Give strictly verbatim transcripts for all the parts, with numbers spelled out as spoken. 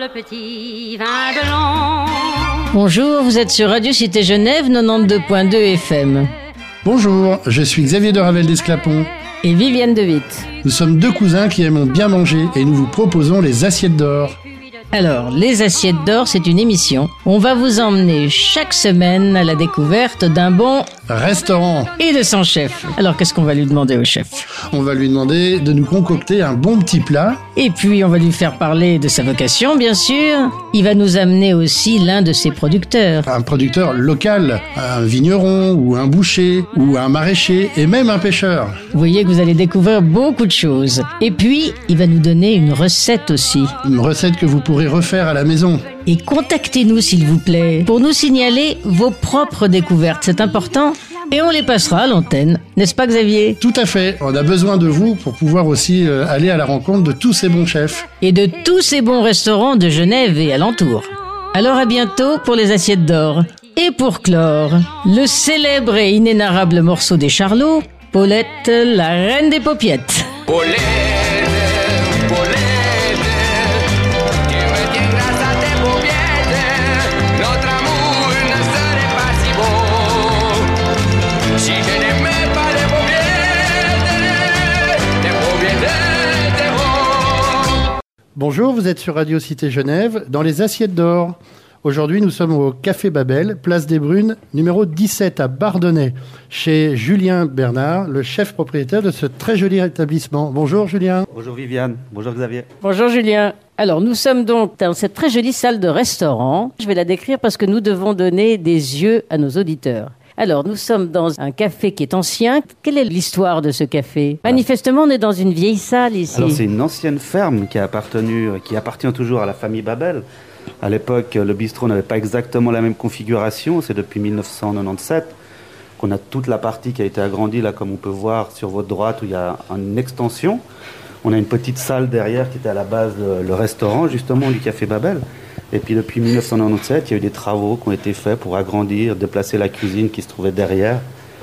petit vin de Lons. Bonjour, vous êtes sur Radio Cité Genève quatre-vingt-douze virgule deux F M. Bonjour, je suis Xavier de Ravel d'Esclapon. Et Viviane de Witt. Nous sommes deux cousins qui aimons bien manger et nous vous proposons les assiettes d'or. Alors, les assiettes d'or, c'est une émission. On va vous emmener chaque semaine à la découverte d'un bon restaurant et de son chef. Alors, qu'est-ce qu'on va lui demander au chef ? On va lui demander de nous concocter un bon petit plat. Et puis, on va lui faire parler de sa vocation, bien sûr. Il va nous amener aussi l'un de ses producteurs. Un producteur local, un vigneron ou un boucher ou un maraîcher et même un pêcheur. Vous voyez que vous allez découvrir beaucoup de choses. Et puis, il va nous donner une recette aussi. Une recette que vous pourrez refaire à la maison. Et contactez-nous s'il vous plaît pour nous signaler vos propres découvertes, c'est important. Et on les passera à l'antenne, n'est-ce pas Xavier ? Tout à fait, on a besoin de vous pour pouvoir aussi euh, aller à la rencontre de tous ces bons chefs. Et de tous ces bons restaurants de Genève et alentour. Alors à bientôt pour les assiettes d'or. Et pour clore, le célèbre et inénarrable morceau des Charlots, Paulette, la reine des paupiettes. Paulette, Paulette. Bonjour, vous êtes sur Radio Cité Genève, dans les assiettes d'or. Aujourd'hui, nous sommes au Café Babel, place des Brunes, numéro dix-sept à Bardonnay, chez Julien Bernard, le chef propriétaire de ce très joli établissement. Bonjour Julien. Bonjour Viviane, bonjour Xavier. Bonjour Julien. Alors, nous sommes donc dans cette très jolie salle de restaurant. Je vais la décrire parce que nous devons donner des yeux à nos auditeurs. Alors, nous sommes dans un café qui est ancien. Quelle est l'histoire de ce café ? Manifestement, on est dans une vieille salle ici. Alors, c'est une ancienne ferme qui a appartenu, qui appartient toujours à la famille Babel. À l'époque, le bistrot n'avait pas exactement la même configuration. C'est depuis dix-neuf cent quatre-vingt-dix-sept qu'on a toute la partie qui a été agrandie, là, comme on peut voir sur votre droite, où il y a une extension. On a une petite salle derrière qui était à la base le, le restaurant, justement, du Café Babel. Et puis depuis dix-neuf cent quatre-vingt-dix-sept, il y a eu des travaux qui ont été faits pour agrandir, déplacer la cuisine qui se trouvait derrière.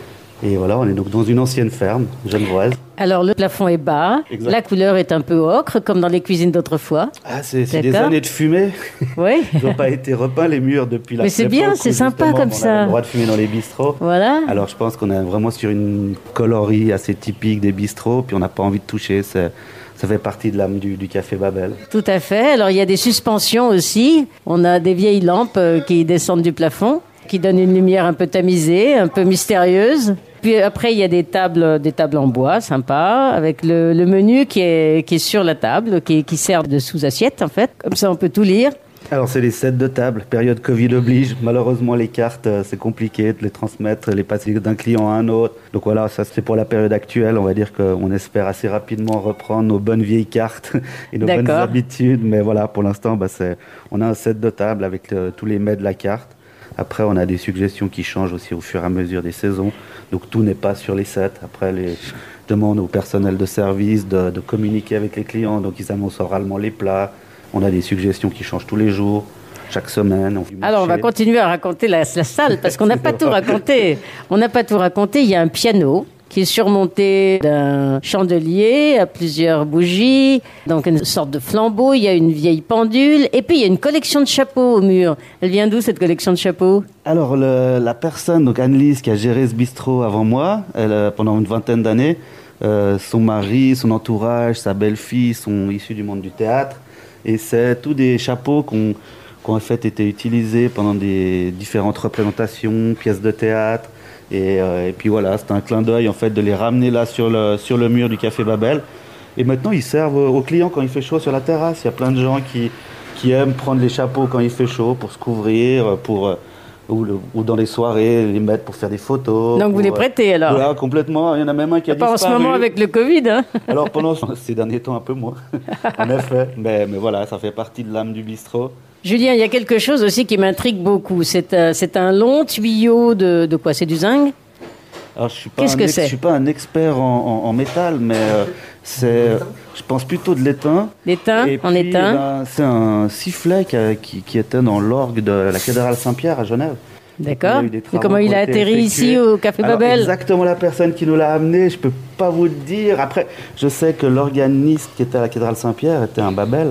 Et voilà, on est donc dans une ancienne ferme genevoise. Alors le plafond est bas, exact. La couleur est un peu ocre, comme dans les cuisines d'autrefois. Ah, c'est, c'est des années de fumée. Oui. Ils n'ont pas été repeints les murs depuis la. Mais c'est bien, c'est sympa comme on ça. On a le droit de fumer dans les bistrots. Voilà. Alors je pense qu'on est vraiment sur une coloris assez typique des bistrots, puis on n'a pas envie de toucher. C'est... Ça fait partie de l'âme du, du Café Babel. Tout à fait. Alors, il y a des suspensions aussi. On a des vieilles lampes euh, qui descendent du plafond, qui donnent une lumière un peu tamisée, un peu mystérieuse. Puis après, il y a des tables, des tables en bois, sympa, avec le, le menu qui est, qui est sur la table, qui, qui sert de sous-assiette, en fait. Comme ça, on peut tout lire. Alors, c'est les sets de table. Période Covid oblige. Malheureusement, les cartes, c'est compliqué de les transmettre, les passer d'un client à un autre. Donc voilà, ça c'est pour la période actuelle. On va dire qu'on espère assez rapidement reprendre nos bonnes vieilles cartes et nos D'accord. bonnes habitudes. Mais voilà, pour l'instant, bah, c'est, on a un set de table avec le, tous les mets de la carte. Après, on a des suggestions qui changent aussi au fur et à mesure des saisons. Donc tout n'est pas sur les sets. Après, les demandes au personnel de service de, de communiquer avec les clients. Donc ils annoncent oralement les plats. On a des suggestions qui changent tous les jours, chaque semaine. On Alors, on va continuer à raconter la, la salle, parce qu'on n'a pas tout raconté. On n'a pas tout raconté. Il y a un piano qui est surmonté d'un chandelier à plusieurs bougies, donc une sorte de flambeau. Il y a une vieille pendule. Et puis, il y a une collection de chapeaux au mur. Elle vient d'où, cette collection de chapeaux ? Alors, le, la personne, donc Anne-Lise, qui a géré ce bistrot avant moi, elle, pendant une vingtaine d'années, euh, son mari, son entourage, sa belle-fille sont issus du monde du théâtre. Et c'est tous des chapeaux qui ont, qui ont en fait été utilisés pendant des différentes représentations, pièces de théâtre. Et, euh, et puis voilà, c'est un clin d'œil en fait de les ramener là sur le, sur le mur du Café Babel. Et maintenant, ils servent aux clients quand il fait chaud sur la terrasse. Il y a plein de gens qui, qui aiment prendre les chapeaux quand il fait chaud pour se couvrir, pour... Ou, le, ou dans les soirées, les mettre pour faire des photos. Donc pour, vous les prêtez alors ? Voilà, complètement. Il y en a même un qui a pas disparu. Pas en ce moment avec le Covid, hein. Alors pendant ces derniers temps, un peu moins. En effet. Mais, mais voilà, ça fait partie de l'âme du bistrot. Julien, il y a quelque chose aussi qui m'intrigue beaucoup. C'est, euh, c'est un long tuyau de, de quoi ? C'est du zinc ? Alors, je suis pas Qu'est-ce un que ex, c'est ? Je suis pas un expert en, en, en métal, mais euh, c'est, je pense plutôt de l'étain. L'étain, Et en puis, étain. Ben, c'est un sifflet qui, a, qui, qui était dans l'orgue de la cathédrale Saint-Pierre à Genève. D'accord. Et comment il a atterri ici au Café Alors, Babel ? Exactement la personne qui nous l'a amené, je peux pas vous le dire. Après, je sais que l'organiste qui était à la cathédrale Saint-Pierre était un Babel.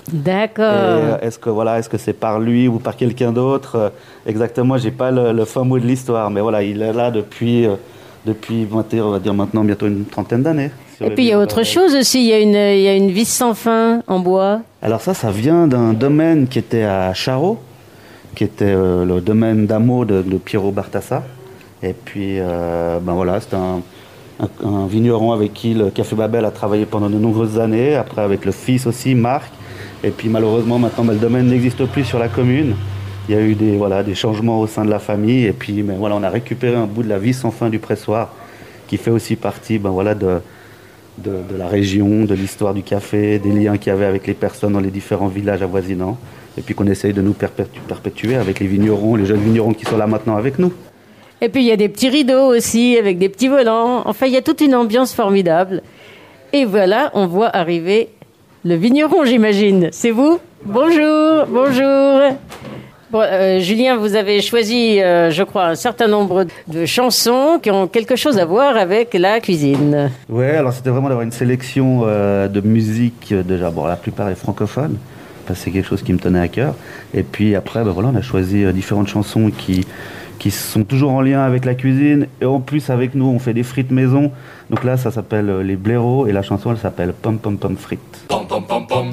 D'accord. Et, euh, est-ce que voilà, est-ce que c'est par lui ou par quelqu'un d'autre euh, Exactement, j'ai pas le, le fin mot de l'histoire, mais voilà, il est là depuis, euh, depuis on va dire maintenant bientôt une trentaine d'années. Et puis il y a autre chose aussi, il y a une, il y a une vis sans fin en bois. Alors ça, ça vient d'un domaine qui était à Charot, qui était euh, le domaine d'Amo de, de Piero Bartassa. Et puis, euh, ben voilà, c'était un, un, un vigneron avec qui le Café Babel a travaillé pendant de nombreuses années, après avec le fils aussi, Marc. Et puis malheureusement, maintenant, ben, le domaine n'existe plus sur la commune. Il y a eu des, voilà, des changements au sein de la famille. Et puis, ben, voilà, on a récupéré un bout de la vie sans fin du pressoir, qui fait aussi partie ben, voilà, de, de, de la région, de l'histoire du café, des liens qu'il y avait avec les personnes dans les différents villages avoisinants. Et puis qu'on essaye de nous perpétu- perpétuer avec les vignerons, les jeunes vignerons qui sont là maintenant avec nous. Et puis il y a des petits rideaux aussi, avec des petits volants. Enfin, il y a toute une ambiance formidable. Et voilà, on voit arriver le vigneron, j'imagine. C'est vous ? Bonjour, bonjour. Bon, euh, Julien, vous avez choisi, euh, je crois, un certain nombre de chansons qui ont quelque chose à voir avec la cuisine. Ouais, alors c'était vraiment d'avoir une sélection euh, de musique, euh, déjà, bon, la plupart est francophone, parce que c'est quelque chose qui me tenait à cœur. Et puis après, ben voilà, on a choisi euh, différentes chansons qui... qui sont toujours en lien avec la cuisine, et en plus avec nous on fait des frites maison, donc là ça s'appelle euh, les blaireaux, et la chanson elle s'appelle Pom Pom Pom Frites. Pom pom pom pom.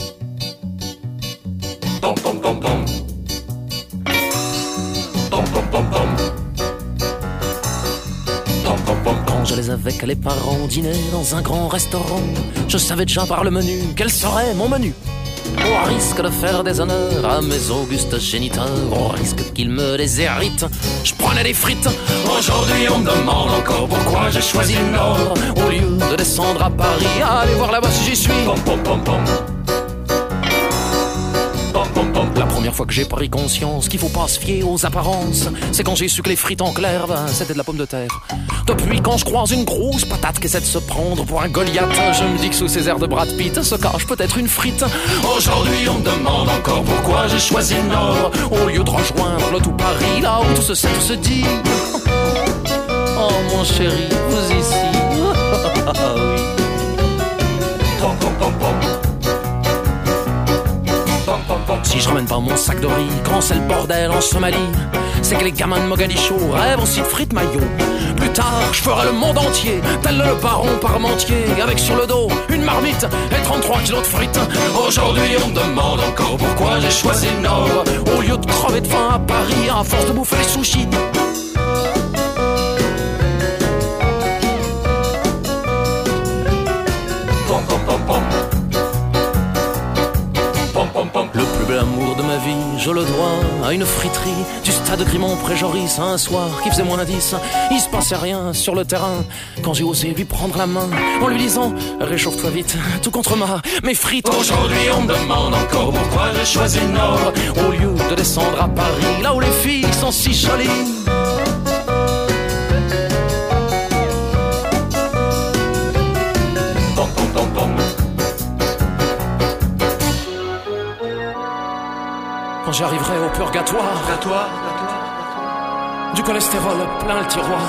Pom pom pom pom. Pom pom pom pom. Pom pom pom. Quand j'allais avec les parents dîner dans un grand restaurant, je savais déjà par le menu quel serait mon menu. Au risque de faire des honneurs à mes augustes géniteurs, au risque qu'ils me les héritent, je prenais des frites. Aujourd'hui on me demande encore pourquoi j'ai choisi le Nord. Au lieu de descendre à Paris, aller voir là-bas si j'y suis. Pom pom pom pom. Pom pom pom. La première fois que j'ai pris conscience qu'il faut pas se fier aux apparences, c'est quand j'ai su que les frites en clair, ben, c'était de la pomme de terre. Depuis quand je croise une grosse patate qui essaie de se prendre pour un Goliath, je me dis que sous ces airs de Brad Pitt se cache peut-être une frite. Aujourd'hui on me demande encore pourquoi j'ai choisi le Nord. Au lieu de rejoindre le tout Paris, là où tout se sait, tout se dit. Oh mon chéri, vous ici. Oui. Pom pom pom pom. Pom pom pom. Si je ramène pas mon sac de riz quand c'est le bordel en Somalie, c'est que les gamins de Mogadiscio rêvent aussi de frites maillot. Plus tard, je ferai le monde entier, tel le baron Parmentier, avec sur le dos une marmite et trente-trois kilos de frites. Aujourd'hui on me demande encore pourquoi j'ai choisi le Nord. Au lieu de crever de faim à Paris à force de bouffer les sushis. Pom pom pom pom. Pom pom pom. Le plus bel amour de ma vie, je le dois à une friterie du stade Grimont-Pré-Joris. Un soir qui faisait moins dix, il se passait rien sur le terrain. Quand j'ai osé lui prendre la main en lui disant réchauffe-toi vite, tout contre ma mes frites. Aujourd'hui on me demande encore pourquoi j'ai choisi le Nord. Au lieu de descendre à Paris, là où les filles sont si jolies. Pom pom pom pom. Quand j'arriverai au purgatoire, À toi. du cholestérol plein le tiroir,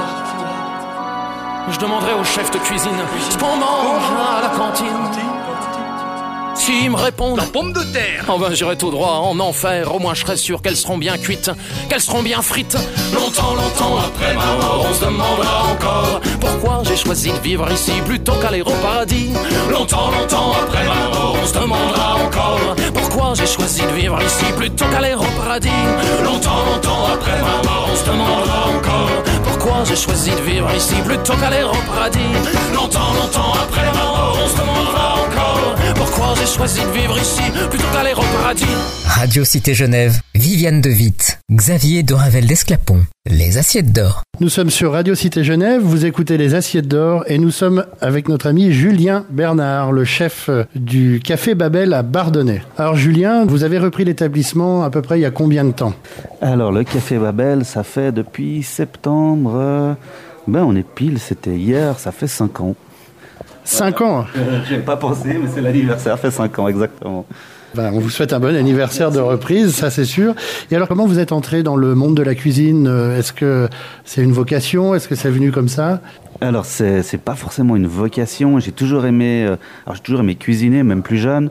je demanderai au chef de cuisine ce qu'on mange à la cantine. S'ils me répondent Pomme de terre. oh ben j'irai tout droit en enfer, au moins je serai sûr qu'elles seront bien cuites, qu'elles seront bien frites. Longtemps, longtemps après ma mort, on se demandera encore Pourquoi j'ai choisi de vivre ici plutôt qu'aller au paradis. Longtemps, longtemps après ma mort, on se demandera encore Pourquoi j'ai choisi de vivre ici plutôt qu'aller au paradis. Longtemps, longtemps après ma mort, on se demandera encore Pourquoi j'ai choisi de vivre ici plutôt qu'aller au paradis. Longtemps, longtemps après ma mort, on se demandera encore Pourquoi j'ai choisi de vivre ici plutôt qu'aller au paradis. Radio Cité Genève, Viviane de Witt, Xavier de Ravel d'Esclapon, les assiettes d'or. Nous sommes sur Radio Cité Genève, vous écoutez les assiettes d'or et nous sommes avec notre ami Julien Bernard, le chef du Café Babel à Bardonnay. Alors Julien, vous avez repris l'établissement à peu près il y a combien de temps ? Alors le Café Babel, ça fait depuis septembre, euh, ben on est pile, c'était hier, ça fait cinq ans. Cinq ans. Euh, J'ai pas pensé, mais c'est l'anniversaire, ça fait cinq ans exactement. Ben, on vous souhaite un bon anniversaire de reprise, ça c'est sûr. Et alors comment vous êtes entré dans le monde de la cuisine ? Est-ce que c'est une vocation ? Est-ce que c'est venu comme ça ? Alors c'est c'est pas forcément une vocation. J'ai toujours aimé, euh, alors j'ai toujours aimé cuisiner, même plus jeune.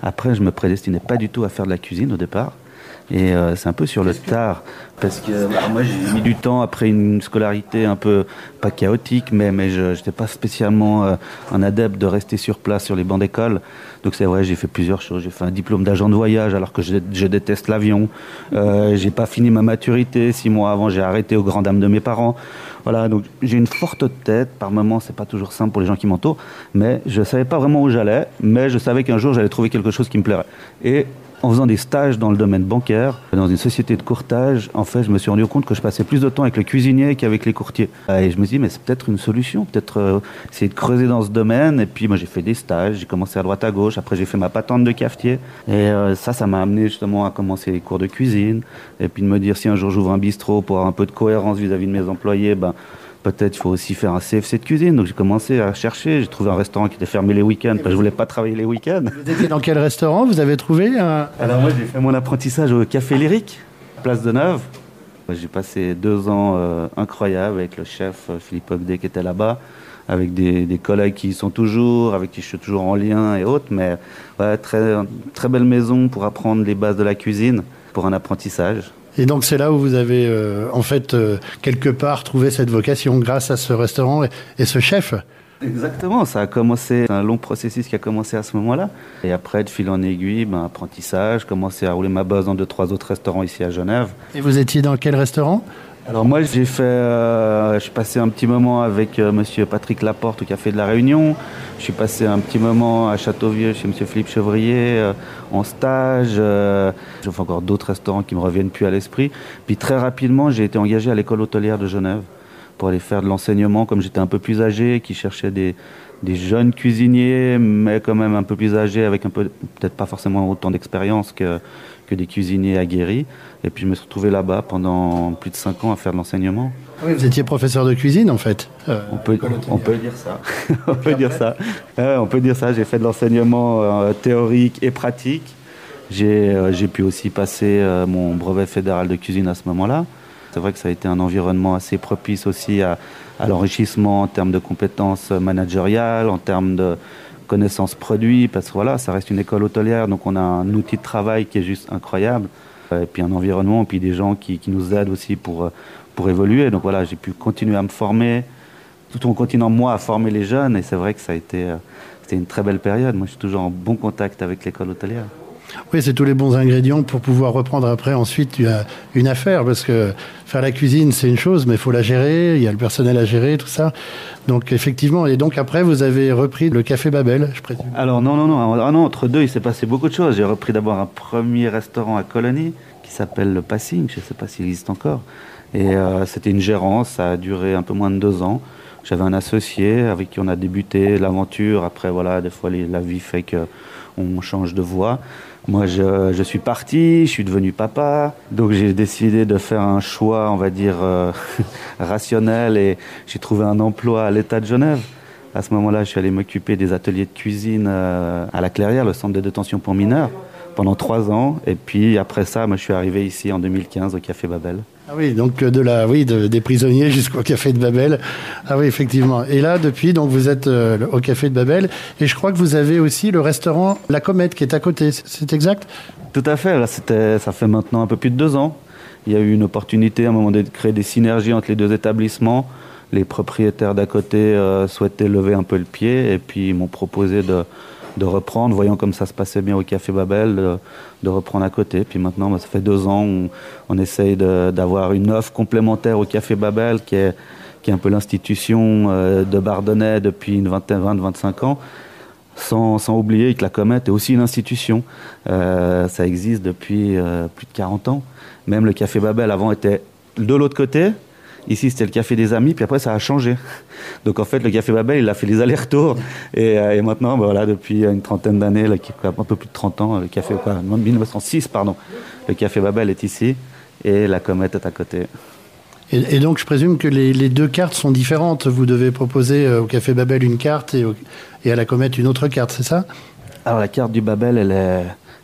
Après, je me prédestinais pas du tout à faire de la cuisine au départ. Et euh, c'est un peu sur le tard, parce que bah, moi j'ai mis du temps après une scolarité un peu, pas chaotique, mais, mais je n'étais pas spécialement euh, un adepte de rester sur place sur les bancs d'école. Donc c'est vrai, j'ai fait plusieurs choses. J'ai fait un diplôme d'agent de voyage alors que je, je déteste l'avion. Euh, j'ai pas fini ma maturité, six mois avant j'ai arrêté aux grandes dames de mes parents. Voilà, donc j'ai une forte tête. Par moments, c'est pas toujours simple pour les gens qui m'entourent, mais je savais pas vraiment où j'allais, mais je savais qu'un jour j'allais trouver quelque chose qui me plairait. Et en faisant des stages dans le domaine bancaire, dans une société de courtage, en fait, je me suis rendu compte que je passais plus de temps avec le cuisinier qu'avec les courtiers. Et je me suis dit, mais c'est peut-être une solution, peut-être euh, essayer de creuser dans ce domaine. Et puis, moi, j'ai fait des stages, j'ai commencé à droite à gauche. Après, j'ai fait ma patente de cafetier. Et euh, ça, ça m'a amené justement à commencer les cours de cuisine. Et puis de me dire, si un jour j'ouvre un bistrot pour avoir un peu de cohérence vis-à-vis de mes employés, ben, peut-être il faut aussi faire un C F C de cuisine. Donc j'ai commencé à chercher. J'ai trouvé un restaurant qui était fermé les week-ends parce que je voulais pas travailler les week-ends. Vous étiez dans quel restaurant? Vous avez trouvé un... Alors moi j'ai fait mon apprentissage au Café Lyrique, place de Neuve. J'ai passé deux ans euh, incroyables avec le chef euh, Philippe Ogdet qui était là-bas, avec des, des collègues qui y sont toujours, avec qui je suis toujours en lien et autres. Mais ouais, très, très belle maison pour apprendre les bases de la cuisine, pour un apprentissage. Et donc c'est là où vous avez euh, en fait euh, quelque part trouvé cette vocation grâce à ce restaurant et, et ce chef. Exactement, ça a commencé, un long processus qui a commencé à ce moment-là. Et après, de fil en aiguille, ben, apprentissage, commencé à rouler ma base dans deux, trois autres restaurants ici à Genève. Et vous étiez dans quel restaurant? Alors moi j'ai fait, euh, je suis passé un petit moment avec euh, monsieur Patrick Laporte au Café de la Réunion. Je suis passé un petit moment à Châteauvieux chez monsieur Philippe Chevrier euh, en stage. Euh, j'ai fait encore d'autres restaurants qui me reviennent plus à l'esprit. Puis très rapidement j'ai été engagé à l'école hôtelière de Genève pour aller faire de l'enseignement, comme j'étais un peu plus âgé, qui cherchait des, des jeunes cuisiniers, mais quand même un peu plus âgés, avec un peu, peut-être pas forcément autant d'expérience que, que des cuisiniers aguerris. Et puis je me suis retrouvé là-bas pendant plus de cinq ans à faire de l'enseignement. Oui, vous étiez professeur de cuisine en fait. Euh, on, peut, on peut dire ça. on peut dire ça. Ouais, on peut dire ça. J'ai fait de l'enseignement euh, théorique et pratique. J'ai, euh, j'ai pu aussi passer euh, mon brevet fédéral de cuisine à ce moment-là. C'est vrai que ça a été un environnement assez propice aussi à, à l'enrichissement en termes de compétences managériales, en termes de connaissances produits, parce que voilà, ça reste une école hôtelière, donc on a un outil de travail qui est juste incroyable, et puis un environnement, et puis des gens qui, qui nous aident aussi pour, pour évoluer. Donc voilà, j'ai pu continuer à me former, tout en continuant moi à former les jeunes, et c'est vrai que ça a été, c'était une très belle période. Moi, je suis toujours en bon contact avec l'école hôtelière. Oui, c'est tous les bons ingrédients pour pouvoir reprendre après ensuite une affaire, parce que faire la cuisine c'est une chose, mais il faut la gérer, il y a le personnel à gérer, tout ça. Donc effectivement, et donc après vous avez repris le Café Babel, je présume. Alors non, non, non, ah, non, entre deux il s'est passé beaucoup de choses. J'ai repris d'abord un premier restaurant à Colonie qui s'appelle le Passing, je ne sais pas s'il existe encore. Et euh, c'était une gérance, ça a duré un peu moins de deux ans. J'avais un associé avec qui on a débuté l'aventure. Après voilà, des fois les, la vie fait qu'on change de voie. Moi, je, je suis parti, je suis devenu papa, donc j'ai décidé de faire un choix, on va dire, euh, rationnel, et j'ai trouvé un emploi à l'État de Genève. À ce moment-là, je suis allé m'occuper des ateliers de cuisine euh, à la Clairière, le centre de détention pour mineurs, pendant trois ans. Et puis après ça, moi, je suis arrivé ici en deux mille quinze au Café Babel. Ah oui, donc de la, oui, de, des prisonniers jusqu'au Café de Babel. Ah oui, effectivement. Et là, depuis, donc vous êtes euh, au Café de Babel, et je crois que vous avez aussi le restaurant La Comète qui est à côté. C'est exact? Tout à fait. Là, c'était, ça fait maintenant un peu plus de deux ans. Il y a eu une opportunité à un moment donné de créer des synergies entre les deux établissements. Les propriétaires d'à côté euh, souhaitaient lever un peu le pied, et puis ils m'ont proposé de de reprendre, voyant comme ça se passait bien au Café Babel, de, de reprendre à côté. Puis maintenant, bah, ça fait deux ans, on, on essaye de, d'avoir une offre complémentaire au Café Babel, qui est, qui est un peu l'institution euh, de Bardonnay depuis une vingtaine, vingt, vingt-cinq ans, sans, sans oublier que la Comète est aussi une institution. Euh, ça existe depuis euh, plus de quarante ans. Même le Café Babel, avant, était de l'autre côté. Ici, c'était le Café des Amis, puis après, ça a changé. Donc, en fait, le Café Babel, il a fait les allers-retours. Et, euh, et maintenant, ben, voilà, depuis une trentaine d'années, là, un peu plus de trente ans, le Café, quoi, mille neuf cent six, pardon, le Café Babel est ici et la Comète est à côté. Et, et donc, je présume que les, les deux cartes sont différentes. Vous devez proposer euh, au Café Babel une carte et, au, et à la Comète une autre carte, c'est ça? Alors, la carte du Babel, elle est,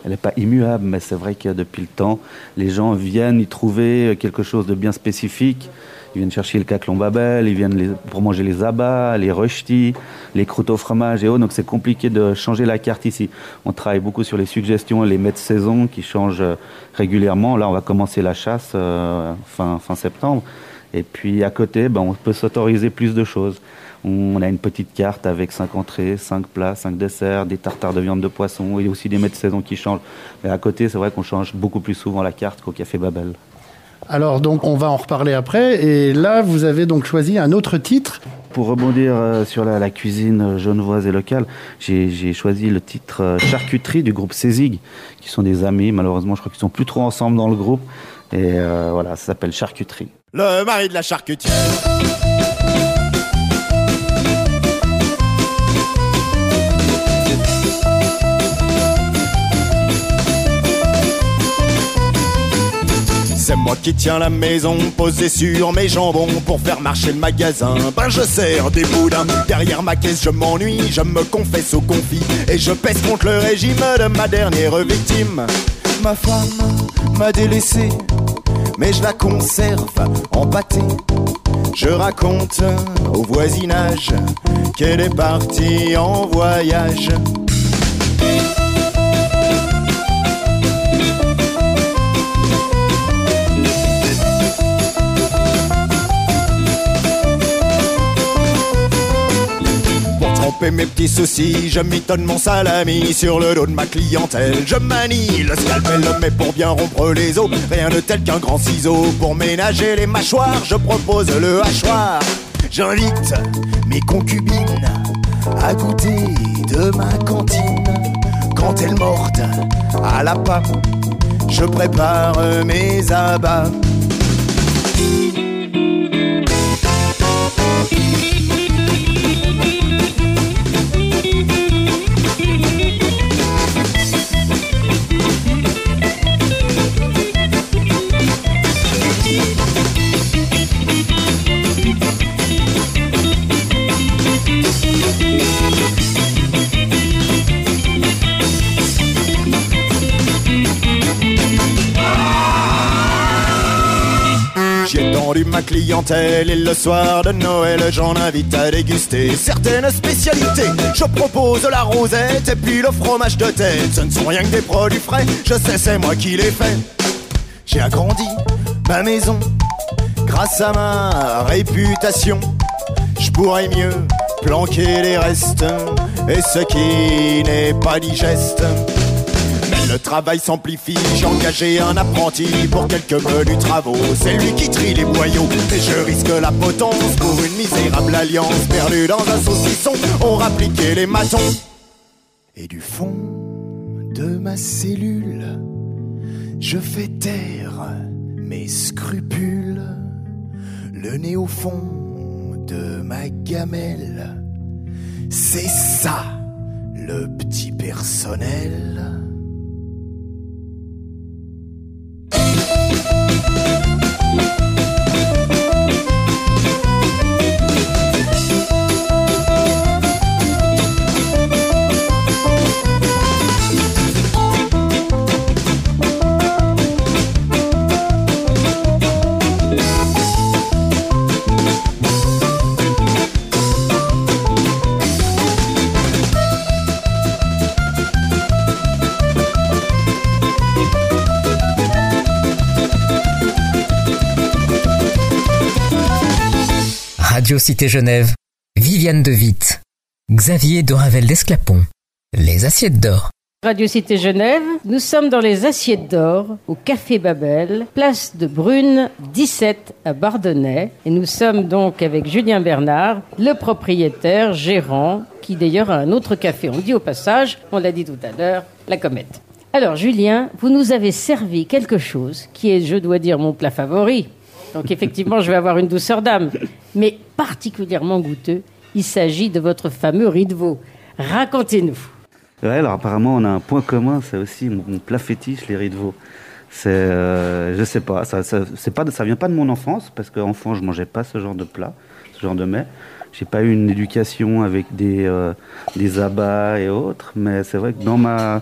elle n'est pas immuable, mais c'est vrai que depuis le temps, les gens viennent y trouver quelque chose de bien spécifique. Ils viennent chercher le caclon babel, ils viennent les, pour manger les abats, les rösti, les croûtes au fromage et autres. Donc c'est compliqué de changer la carte ici. On travaille beaucoup sur les suggestions et les mets de saison qui changent régulièrement. Là, on va commencer la chasse euh, fin, fin septembre. Et puis à côté, ben, on peut s'autoriser plus de choses. On a une petite carte avec cinq entrées, cinq plats, cinq desserts, des tartares de viande de poisson et aussi des mets de saison qui changent. Mais à côté, c'est vrai qu'on change beaucoup plus souvent la carte qu'au Café Babel. Alors donc on va en reparler après, et là vous avez donc choisi un autre titre. Pour rebondir euh, sur la, la cuisine genevoise et locale, j'ai, j'ai choisi le titre euh, Charcuterie du groupe Cézig, qui sont des amis, malheureusement je crois qu'ils sont plus trop ensemble dans le groupe, et euh, voilà, ça s'appelle Charcuterie. Le mari de la charcutière. C'est moi qui tiens la maison, posé sur mes jambons pour faire marcher le magasin. Ben je sers des boudins, derrière ma caisse je m'ennuie, je me confesse au confit et je pèse contre le régime de ma dernière victime. Ma femme m'a délaissé, mais je la conserve en pâté. Je raconte au voisinage qu'elle est partie en voyage. Mes petits soucis, je mitonne mon salami sur le dos de ma clientèle. Je manie le scalpel, mais pour bien rompre les os, rien de tel qu'un grand ciseau. Pour ménager les mâchoires, je propose le hachoir. J'invite mes concubines à goûter de ma cantine. Quand elles mordent à la pomme, je prépare mes abats. J'ai tendu ma clientèle et le soir de Noël j'en invite à déguster certaines spécialités. Je propose la rosette et puis le fromage de tête. Ce ne sont rien que des produits frais, je sais c'est moi qui les fais. J'ai agrandi ma maison grâce à ma réputation. Je pourrais mieux planquer les restes et ce qui n'est pas digeste. Le travail s'amplifie, j'ai engagé un apprenti pour quelques menus travaux. C'est lui qui trie les boyaux et je risque la potence pour une misérable alliance. Perdue dans un saucisson, on rappliquait les matons. Et du fond de ma cellule, je fais taire mes scrupules. Le nez au fond de ma gamelle, c'est ça le petit personnel. Radio Cité Genève, Viviane de Witt, Xavier de Ravel d'Esclapon, les assiettes d'or. Radio Cité Genève, nous sommes dans les assiettes d'or au Café Babel, place de Brune dix-sept à Bardonnay. Et nous sommes donc avec Julien Bernard, le propriétaire, gérant, qui d'ailleurs a un autre café. On dit au passage, on l'a dit tout à l'heure, la Comète. Alors Julien, vous nous avez servi quelque chose qui est, je dois dire, mon plat favori. Donc effectivement, je vais avoir une douceur d'âme, mais particulièrement goûteux. Il s'agit de votre fameux riz de veau. Racontez-nous. Ouais, alors apparemment on a un point commun, c'est aussi mon, mon plat fétiche, les riz de veau. C'est, euh, je sais pas, ça, ça, c'est pas, ça vient pas de mon enfance parce qu'enfant je mangeais pas ce genre de plat, ce genre de mets. J'ai pas eu une éducation avec des, euh, des abats et autres, mais c'est vrai que dans ma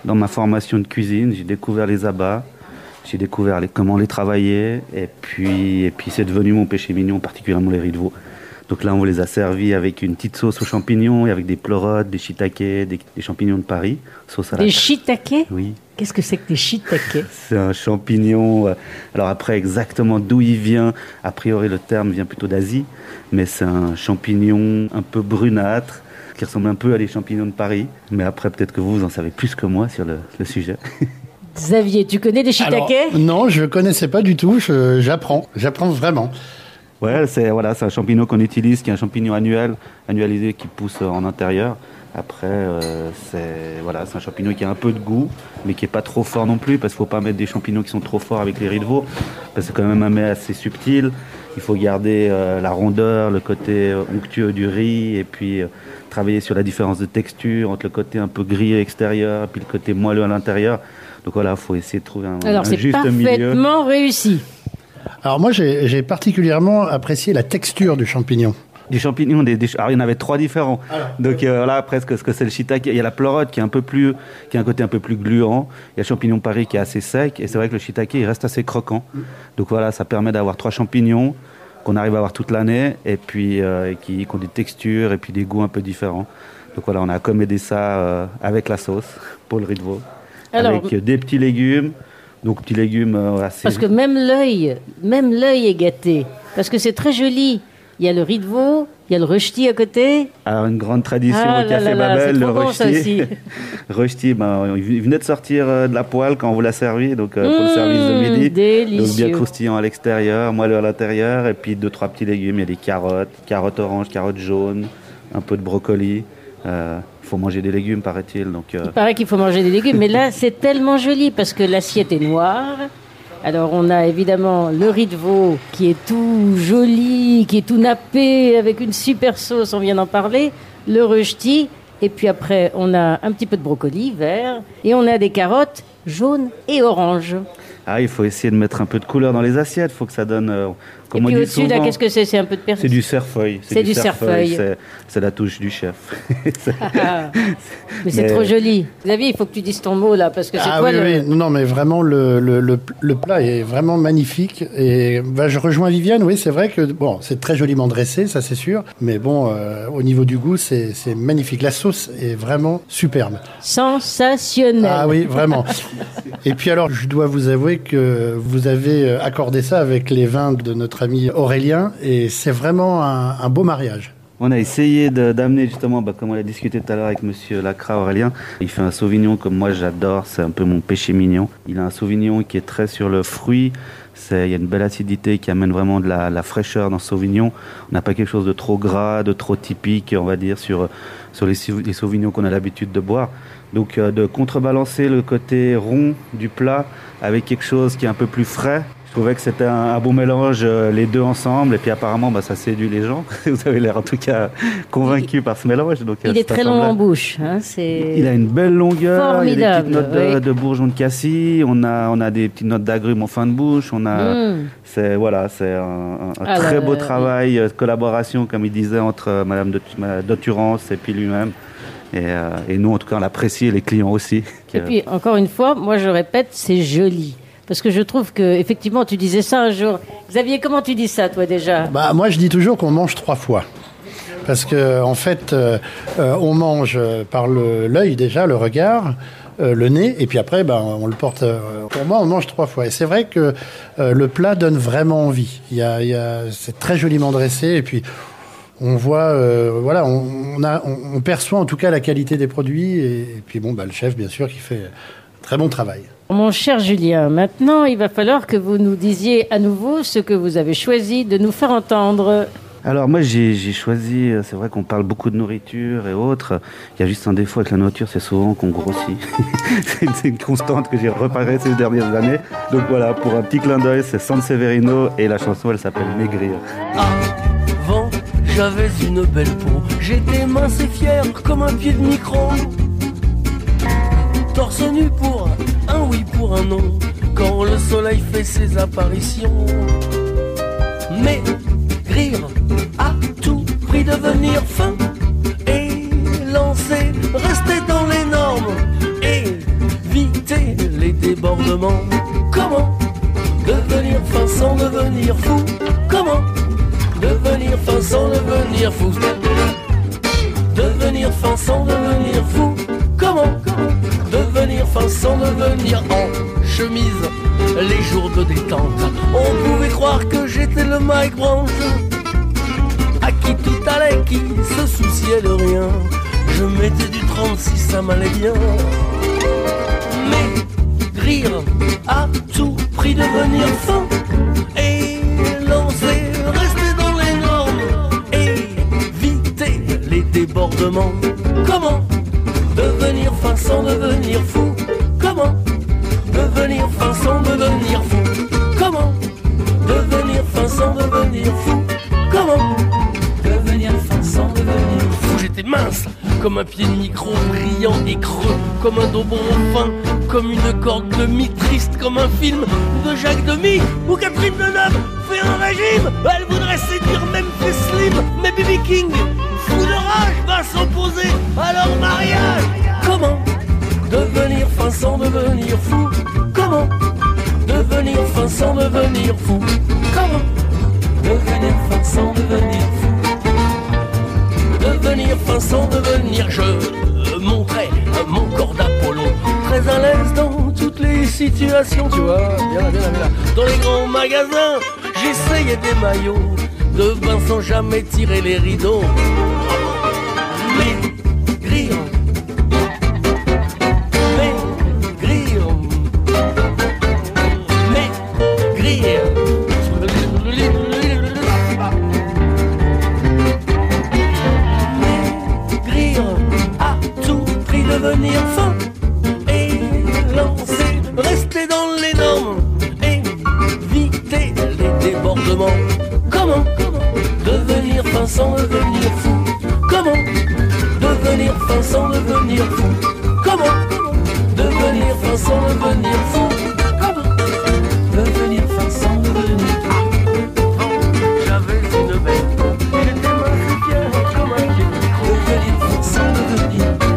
dans ma formation de cuisine, j'ai découvert les abats, j'ai découvert les, comment les travailler, et puis, et puis c'est devenu mon péché mignon, particulièrement les riz de veau. Donc là, on les a servis avec une petite sauce aux champignons et avec des pleurotes, des shiitake, des, des champignons de Paris. Sauce à la... Des shiitake ? Oui. Qu'est-ce que c'est que des shiitake ? C'est un champignon. Euh, alors après, exactement d'où il vient, a priori le terme vient plutôt d'Asie, mais c'est un champignon un peu brunâtre, qui ressemble un peu à les champignons de Paris. Mais après, peut-être que vous, vous en savez plus que moi sur le, le sujet. Xavier, tu connais des shiitake ? Non, je ne connaissais pas du tout. Je, j'apprends. J'apprends vraiment. Ouais, c'est, voilà, c'est un champignon qu'on utilise, qui est un champignon annuel, annualisé, qui pousse en intérieur. Après, euh, c'est, voilà, c'est un champignon qui a un peu de goût, mais qui n'est pas trop fort non plus, parce qu'il ne faut pas mettre des champignons qui sont trop forts avec les riz de veau, parce que c'est quand même un mets assez subtil. Il faut garder euh, la rondeur, le côté onctueux du riz, et puis euh, travailler sur la différence de texture entre le côté un peu grillé extérieur, et puis le côté moelleux à l'intérieur. Donc voilà, il faut essayer de trouver un, Alors, un c'est juste milieu. Alors, c'est parfaitement réussi. Alors moi, j'ai, j'ai particulièrement apprécié la texture du champignon. Du champignon, des, des, alors il y en avait trois différents. Alors, donc euh, là, presque ce que c'est le shiitake. Il y a la pleurote qui est un peu plus, qui a un côté un peu plus gluant. Il y a le champignon Paris qui est assez sec. Et c'est vrai que le shiitake, il reste assez croquant. Donc voilà, ça permet d'avoir trois champignons qu'on arrive à avoir toute l'année et puis euh, et qui, qui ont des textures et puis des goûts un peu différents. Donc voilà, on a accommodé ça euh, avec la sauce pour le riz de veau, alors, avec euh, des petits légumes. Donc petits légumes euh, assez... Parce que même l'œil, même l'œil est gâté. Parce que c'est très joli. Il y a le riz de veau, il y a le rösti à côté. Alors une grande tradition ah au Café là là, Babel, le bon, rösti. Rösti, ben, il venait de sortir euh, de la poêle quand on vous l'a servi, donc euh, mmh, pour le service de midi. Délicieux. Donc bien croustillant à l'extérieur, moelleux à l'intérieur, et puis deux trois petits légumes. Il y a des carottes, carottes oranges, carottes jaunes, un peu de brocoli. Euh, il faut manger des légumes, paraît-il. Donc, euh... Il paraît qu'il faut manger des légumes, mais là c'est tellement joli parce que l'assiette est noire. Alors on a évidemment le riz de veau qui est tout joli, qui est tout nappé avec une super sauce, on vient d'en parler, le rösti, et puis après on a un petit peu de brocoli vert et on a des carottes jaunes et oranges. Ah, il faut essayer de mettre un peu de couleur dans les assiettes, il faut que ça donne... Euh, comme et puis on dit au-dessus, souvent, là, qu'est-ce que c'est ? C'est un peu de persil. C'est du cerfeuil. C'est, c'est du cerfeuil. C'est, c'est la touche du chef. Ah, mais c'est mais... trop joli. Xavier, il faut que tu dises ton mot, là, parce que c'est ah, quoi oui, le... oui, non, mais vraiment, le, le, le, le plat est vraiment magnifique. Et bah, je rejoins Viviane, oui, c'est vrai que, bon, c'est très joliment dressé, ça c'est sûr. Mais bon, euh, au niveau du goût, c'est, c'est magnifique. La sauce est vraiment superbe. Sensationnelle. Ah oui, vraiment. Et puis alors, je dois vous avouer que vous avez accordé ça avec les vins de notre ami Aurélien, et c'est vraiment un, un beau mariage. On a essayé de, d'amener justement, bah, comme on a discuté tout à l'heure avec monsieur Lacra, Aurélien, il fait un sauvignon comme moi j'adore, c'est un peu mon péché mignon. Il a un sauvignon qui est très sur le fruit, c'est, il y a une belle acidité qui amène vraiment de la, la fraîcheur dans ce sauvignon. On n'a pas quelque chose de trop gras, de trop typique, on va dire, sur, sur les, les sauvignons qu'on a l'habitude de boire. Donc euh, de contrebalancer le côté rond du plat avec quelque chose qui est un peu plus frais. Je trouvais que c'était un, un bon mélange, euh, les deux ensemble, et puis apparemment bah, ça séduit les gens. Vous avez l'air en tout cas convaincu par ce mélange. Donc, il euh, est très long en bouche. Hein, c'est... Il a une belle longueur, formidable, il y a des petites notes oui. de, de bourgeon de cassis, on a, on a des petites notes d'agrumes en fin de bouche, on a, mmh. c'est, voilà, c'est un, un, un ah, très là, beau là, travail, oui. collaboration, comme il disait, entre Madame Doturance et puis lui-même. Et, euh, et nous, en tout cas, on l'apprécie, et les clients aussi. Et puis, encore une fois, moi je répète, c'est joli. Parce que je trouve que, effectivement, tu disais ça un jour. Xavier, comment tu dis ça, toi, déjà ? Bah, moi, je dis toujours qu'on mange trois fois. Parce que, en fait, euh, euh, on mange par le, l'œil, déjà, le regard, euh, le nez, et puis après, bah, on le porte. Euh, pour moi, on mange trois fois. Et c'est vrai que euh, le plat donne vraiment envie. Il y a, il y a, c'est très joliment dressé, et puis on voit, euh, voilà, on, on, a, on, on perçoit en tout cas la qualité des produits, et, et puis bon, bah, le chef, bien sûr, qui fait un très bon travail. Mon cher Julien, maintenant, il va falloir que vous nous disiez à nouveau ce que vous avez choisi de nous faire entendre. Alors moi, j'ai, j'ai choisi, c'est vrai qu'on parle beaucoup de nourriture et autres. Il y a juste un défaut avec la nourriture, c'est souvent qu'on grossit. C'est une constante que j'ai reparée ces dernières années. Donc voilà, pour un petit clin d'œil, c'est San Severino et la chanson, elle s'appelle Maigrir. Avant, j'avais une belle peau, j'étais mince et fier comme un pied de micro. Torse nu pour un oui, pour un non, quand le soleil fait ses apparitions. Mais rire à tout prix, devenir fin et lancer, rester dans les normes et les débordements. Comment devenir fin sans devenir fou? Comment devenir fin sans devenir fou? Devenir fin sans devenir fou. Comment devenir fin sans devenir en chemise les jours de détente? On pouvait croire que j'étais le Mike Branch, à qui tout allait, qui se souciait de rien. Je mettais du trente-six, ça m'allait bien. Mais rire à tout prix, devenir fin et lancer, rester dans les normes, éviter les débordements. Comment devenir fin sans devenir fou? Comment devenir fin sans devenir fou? Comment devenir fin sans devenir fou? Comment devenir fin sans devenir fou? J'étais mince comme un pied de micro, brillant et creux, comme un daubon fin, comme une corde de mie, triste comme un film de Jacques Demy ou Catherine Deneuve fait un régime. Elle voudrait séduire même fait slim, mais B B King, fou de rage, va s'opposer à leur mariage. Comment devenir fin sans devenir fou? Comment devenir fin sans devenir fou? Comment devenir fin sans devenir fou? Devenir fin sans devenir, je montrais mon corps d'Apollo, très à l'aise dans toutes les situations, tu vois, bien là, bien là, bien là. Dans les grands magasins, j'essayais des maillots de bain sans jamais tirer les rideaux. Mais rire, mais rire, mais rire. Devenir fin et lancer, rester dans les normes, éviter les débordements. Comment devenir fin sans devenir fou? Comment devenir fin sans devenir fou? Comment devenir fin sans devenir fou? Comment devenir fin sans devenir fou? J'avais une bête, j'étais mince et fier comme un pied de micro. Devenir fin sans devenir fou.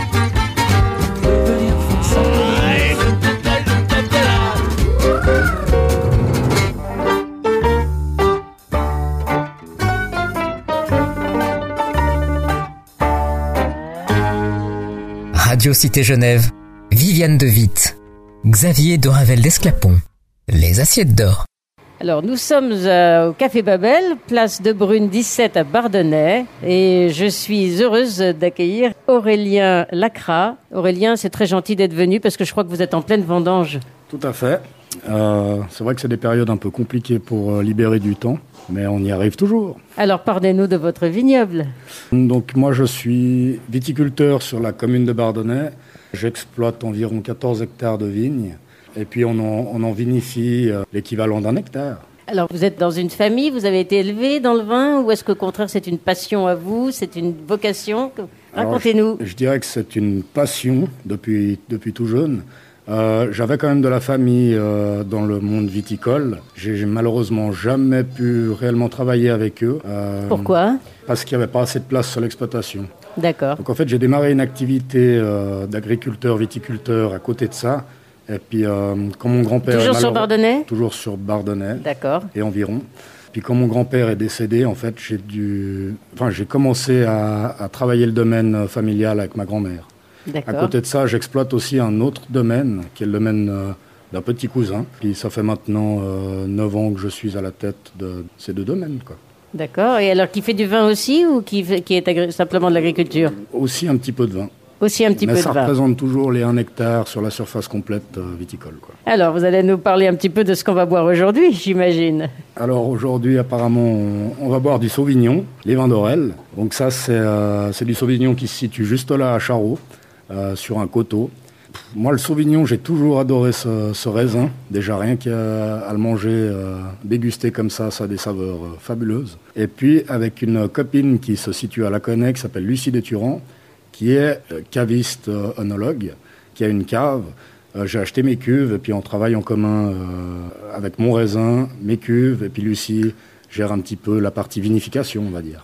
Radio Cité Genève, Viviane de Witt, Xavier de Ravel d'Esclapon, les assiettes d'or. Alors, nous sommes euh, au Café Babel, place de Brune dix-sept à Bardonnay, et je suis heureuse d'accueillir Aurélien Lacrat. Aurélien, c'est très gentil d'être venu parce que je crois que vous êtes en pleine vendange. Tout à fait. Euh, c'est vrai que c'est des périodes un peu compliquées pour euh, libérer du temps, mais on y arrive toujours. Alors, parlez-nous de votre vignoble. Donc, moi, je suis viticulteur sur la commune de Bardonnay. J'exploite environ quatorze hectares de vignes. Et puis, on en, on en vinifie euh, l'équivalent d'un hectare. Alors, vous êtes dans une famille, vous avez été élevé dans le vin, ou est-ce qu'au contraire, c'est une passion à vous, c'est une vocation? Racontez-nous. Je, je dirais que c'est une passion depuis, depuis tout jeune. Euh, j'avais quand même de la famille euh, dans le monde viticole. J'ai, j'ai malheureusement jamais pu réellement travailler avec eux. Euh, Pourquoi? Parce qu'il n'y avait pas assez de place sur l'exploitation. D'accord. Donc en fait, j'ai démarré une activité euh, d'agriculteur, viticulteur à côté de ça. Et puis, euh, quand mon grand-père... Toujours sur Bardonnay? Toujours sur Bardonnay. D'accord. Et environ. Puis quand mon grand-père est décédé, en fait, j'ai dû... Enfin, j'ai commencé à, à travailler le domaine familial avec ma grand-mère. D'accord. À côté de ça, j'exploite aussi un autre domaine, qui est le domaine euh, d'un petit cousin. Puis ça fait maintenant euh, neuf ans que je suis à la tête de ces deux domaines, quoi. D'accord. Et alors, qui fait du vin aussi ou qui, fait, qui est agri- simplement de l'agriculture? Aussi un petit peu de vin. Aussi un petit Mais peu de ça vin. représente toujours les un hectare sur la surface complète euh, viticole, quoi. Alors, vous allez nous parler un petit peu de ce qu'on va boire aujourd'hui, j'imagine. Alors aujourd'hui, apparemment, on, on va boire du Sauvignon, les vins d'Orel. Donc ça, c'est, euh, c'est du Sauvignon qui se situe juste là à Charroux, euh, sur un coteau. Pff, moi, le Sauvignon, j'ai toujours adoré ce, ce raisin. Déjà, rien qu'à à le manger, euh, déguster comme ça, ça a des saveurs euh, fabuleuses. Et puis, avec une copine qui se situe à Laconay, qui s'appelle Lucie Déturan, qui est euh, caviste euh, œnologue, qui a une cave. Euh, j'ai acheté mes cuves et puis on travaille en commun euh, avec mon raisin, mes cuves, et puis Lucie gère un petit peu la partie vinification, on va dire.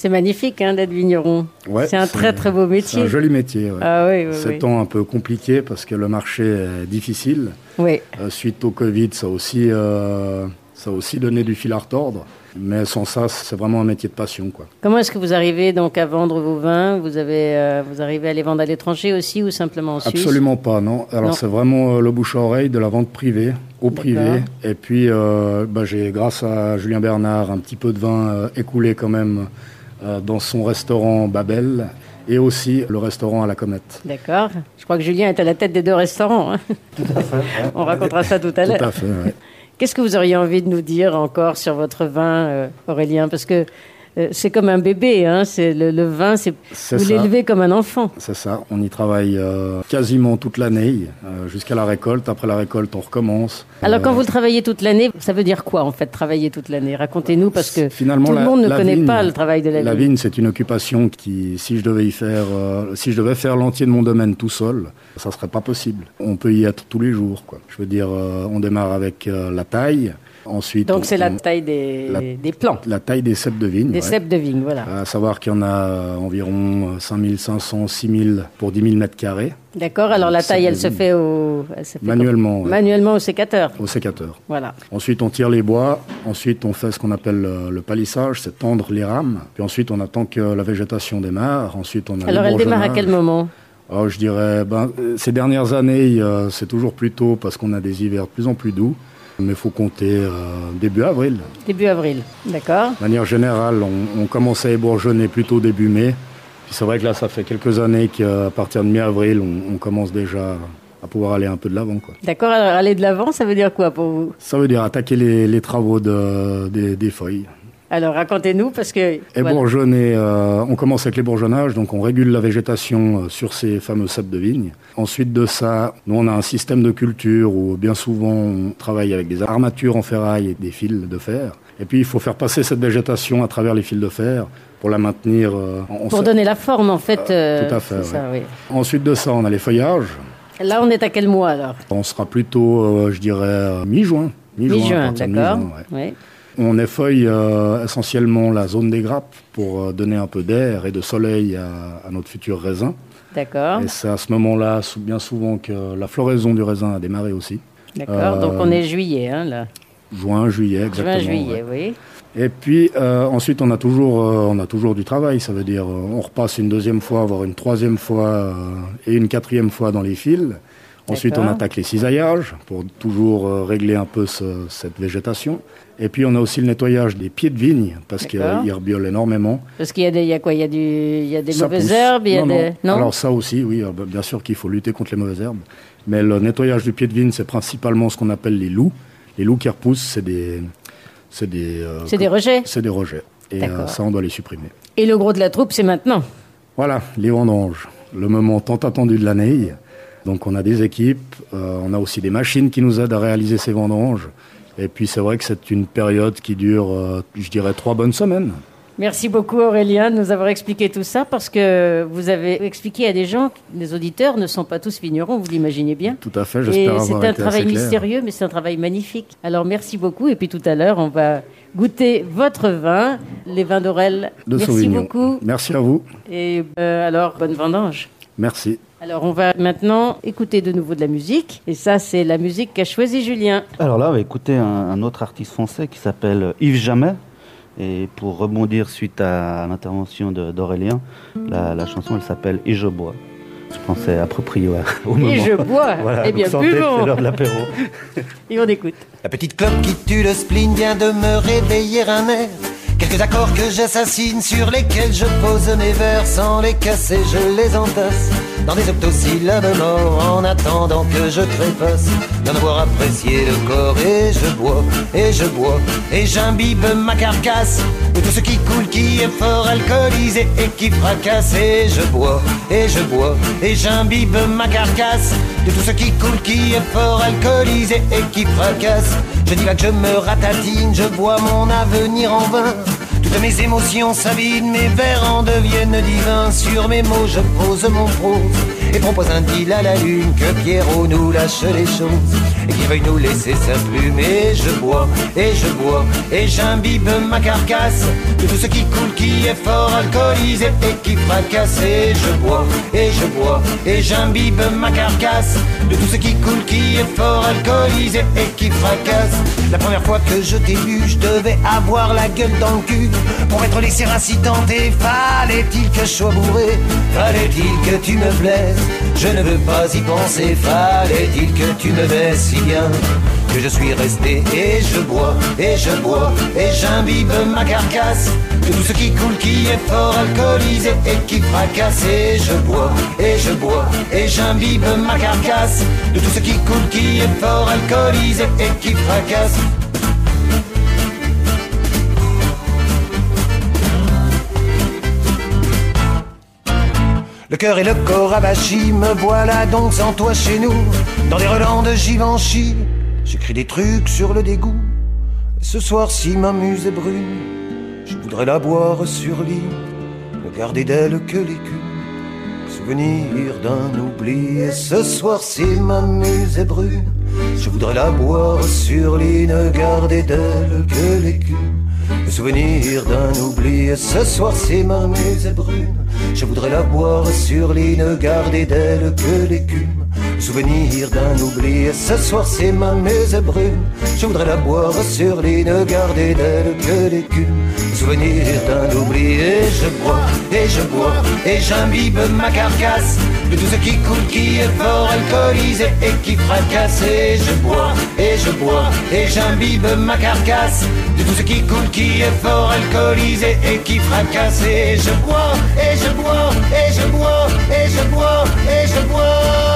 C'est magnifique hein, d'être vigneron. Ouais, c'est un c'est, très très beau métier. C'est un joli métier. Ouais. Ah, oui, oui, c'est oui. temps un peu compliqué parce que le marché est difficile. Oui. Euh, suite au Covid, ça a aussi, euh, ça a aussi donné du fil à retordre. Mais sans ça, c'est vraiment un métier de passion, quoi. Comment est-ce que vous arrivez donc à vendre vos vins? Vous avez, euh, vous arrivez à les vendre à l'étranger aussi ou simplement en Suisse? Absolument pas, non. Alors non. c'est vraiment euh, le bouche à oreille de la vente privée, au D'accord. privé. Et puis, euh, bah, j'ai, grâce à Julien Bernard, un petit peu de vin euh, écoulé quand même euh, dans son restaurant Babel et aussi le restaurant à la Comète. D'accord. Je crois que Julien est à la tête des deux restaurants. Hein. Tout à fait. Ouais. On racontera ça tout à l'heure. Tout à fait, ouais. Qu'est-ce que vous auriez envie de nous dire encore sur votre vin, euh, Aurélien? Parce que euh, c'est comme un bébé, hein. C'est le, le vin, c'est, c'est vous ça. l'élevez comme un enfant. C'est ça, on y travaille euh, quasiment toute l'année, euh, jusqu'à la récolte. Après la récolte, on recommence. Alors Euh, quand vous le travaillez toute l'année, ça veut dire quoi en fait, travailler toute l'année? Racontez-nous, parce que Finalement, tout le la- monde ne la connaît vigne- pas le travail de la, La vigne. vigne, c'est une occupation qui, si je devais y faire, euh, si je devais faire l'entier de mon domaine tout seul, ça serait pas possible. On peut y être tous les jours, quoi. Je veux dire, euh, on démarre avec euh, la taille. Ensuite, Donc c'est on- la on- taille des, la- des plants, la taille des cèpes de vigne. des ouais. cèpes de vigne, voilà. À savoir qu'il y en a euh, environ cinq mille cinq cents, six mille pour dix mille mètres carrés. D'accord, alors la Cèpes taille, de elle se vigne. fait au... elle se fait Manuellement, comme- ouais. Manuellement au sécateur, Au sécateur. voilà. Ensuite, on tire les bois. Ensuite, on fait ce qu'on appelle le, le palissage, c'est tendre les rames. Puis ensuite, on attend que la végétation démarre. Ensuite, on a Alors elle démarre à quel moment? Oh, je dirais, ben, euh, ces dernières années, euh, c'est toujours plus tôt parce qu'on a des hivers de plus en plus doux. Mais il faut compter euh, début avril. Début avril, d'accord. De manière générale, on, on commence à ébourgeonner plutôt début mai. Puis c'est vrai que là, ça fait quelques années qu'à partir de mi-avril, on, on commence déjà à pouvoir aller un peu de l'avant, quoi. D'accord, alors aller de l'avant, ça veut dire quoi pour vous? Ça veut dire attaquer les, les travaux de, des, des feuilles. Alors racontez-nous, parce que... voilà. Ébourgeonner, euh, on commence avec l'ébourgeonnage, donc on régule la végétation euh, sur ces fameux cèpes de vigne. Ensuite de ça, nous on a un système de culture où bien souvent on travaille avec des armatures en ferraille et des fils de fer. Et puis il faut faire passer cette végétation à travers les fils de fer pour la maintenir... euh, en- Pour en- donner la forme, en fait. euh, Tout à fait, c'est ça, oui. Ensuite de ça, on a les feuillages. Là, on est à quel mois, alors? On sera plutôt, euh, je dirais, euh, mi-juin. Mi-juin, à partir de d'accord. mi-juin, ouais. Oui. On effeuille euh, essentiellement la zone des grappes pour euh, donner un peu d'air et de soleil à, à notre futur raisin. D'accord, Et c'est à ce moment-là, sou- bien souvent, que la floraison du raisin a démarré aussi. d'accord. Euh, Donc on est juillet, hein, là. Juin, juillet, exactement. Juin, juillet, ouais. oui. Et puis euh, ensuite, on a toujours, euh, on a toujours du travail. Ça veut dire, euh, on repasse une deuxième fois, voire une troisième fois euh, et une quatrième fois dans les fils. Ensuite, on D'accord. attaque lescisaillages pour toujours euh, régler un peu ce- cette végétation. Et puis, on a aussi le nettoyage des pieds de vigne parce D'accord. qu'ils herbiolent énormément. Parce qu'il y a des, il y a quoi? Il y a du, il y a des Ça mauvaises pousse. herbes, il y a non, des... non. Alors ça aussi, oui, euh, bah, bien sûr qu'il faut lutter contre les mauvaises herbes. Mais le nettoyage du pied de vigne, c'est principalement ce qu'on appelle les loups. Les loups qui repoussent, c'est des... C'est des, euh, C'est des rejets. C'est des rejets. Et euh, D'accord. ça, on doit les supprimer. Et le gros de la troupe, c'est maintenant. Voilà, les vendanges. Le moment tant attendu de l'année. Donc on a des équipes, euh, on a aussi des machines qui nous aident à réaliser ces vendanges. Et puis c'est vrai que c'est une période qui dure, euh, je dirais, trois bonnes semaines. Merci beaucoup Aurélien de nous avoir expliqué tout ça, parce que vous avez expliqué à des gens que les auditeurs ne sont pas tous vignerons, vous l'imaginez bien. Tout à fait, Et j'espère avoir c'est été un assez travail clair. mystérieux, mais c'est un travail magnifique. Alors merci beaucoup, et puis tout à l'heure, on va goûter votre vin, les vins d'Aurel. De Merci Sauvignon. beaucoup. Merci à vous. Et euh, alors, bonne vendange. Merci. Alors, on va maintenant écouter de nouveau de la musique. Et ça, c'est la musique qu'a choisi Julien. Alors là, on va écouter un, un autre artiste français qui s'appelle Yves Jamais. Et pour rebondir suite à l'intervention de- d'Aurélien, la, la chanson, elle s'appelle « Et je bois ». Je pense que c'est approprié ouais, au moment. Et je bois. Voilà, Eh bien, donc santé, buvons. c'est l'heure de l'apéro. Et on écoute. La petite clope qui tue le spleen vient de me réveiller un air. Quelques accords que j'assassine, sur lesquels je pose mes vers. Sans les casser, je les entasse dans des octosyllabes morts, en attendant que je trépasse d'en avoir apprécié le corps. Et je bois, et je bois, et j'imbibe ma carcasse de tout ce qui coule, qui est fort alcoolisé et qui fracasse. Et je bois, et je bois, et j'imbibe ma carcasse de tout ce qui coule, qui est fort alcoolisé et qui fracasse. Je dis là que je me ratatine, je bois mon avenir en vain. Toutes mes émotions s'avident, mes vers en deviennent divins. Sur mes mots je pose mon prose, et propose un deal à la lune, que Pierrot nous lâche les choses et qu'il veuille nous laisser sa plume. Et je bois, et je bois, et j'imbibe ma carcasse de tout ce qui coule, qui est fort alcoolisé et qui fracasse. Et je bois, et je bois, et j'imbibe ma carcasse de tout ce qui coule, qui est fort alcoolisé et qui fracasse. La première fois que je t'ai vu, je devais avoir la gueule dans le cul pour être laissé incitante. Et fallait-il que je sois bourré, fallait-il que tu me plaises, je ne veux pas y penser. Fallait-il que tu me baisses si bien que je suis resté. Et je bois, et je bois, et j'imbibe ma carcasse de tout ce qui coule, qui est fort alcoolisé et qui fracasse. Et je bois, et je bois, et j'imbibe ma carcasse de tout ce qui coule, qui est fort alcoolisé et qui fracasse. Le cœur et le corps avachis, me voilà donc sans toi chez nous, dans des relents de Givenchy. J'écris des trucs sur le dégoût. Ce soir-ci ma muse est brune, je voudrais la boire sur lit, ne garder d'elle que l'écume, souvenir d'un oubli. Et ce soir-ci ma muse est brune, je voudrais la boire sur lit, ne garder d'elle que l'écume, le souvenir d'un oubli. Et ce soir-ci ma muse est brune, je voudrais la boire sur lit, ne garder d'elle que l'écume, le souvenir d'un oubli. Et ce soir-ci ma muse est brune, je voudrais la boire sur lit, ne garder d'elle que l'écume, le souvenir d'un oubli. Et je bois, et je bois, et j'imbibe ma carcasse de tout ce qui coule, qui est fort alcoolisé et qui fracasse. Et je bois, et je bois, et j'imbibe ma carcasse de tout ce qui coule, qui est fort alcoolisé et qui fracasse. Et je bois, et je bois, et je bois, et je bois, et je bois.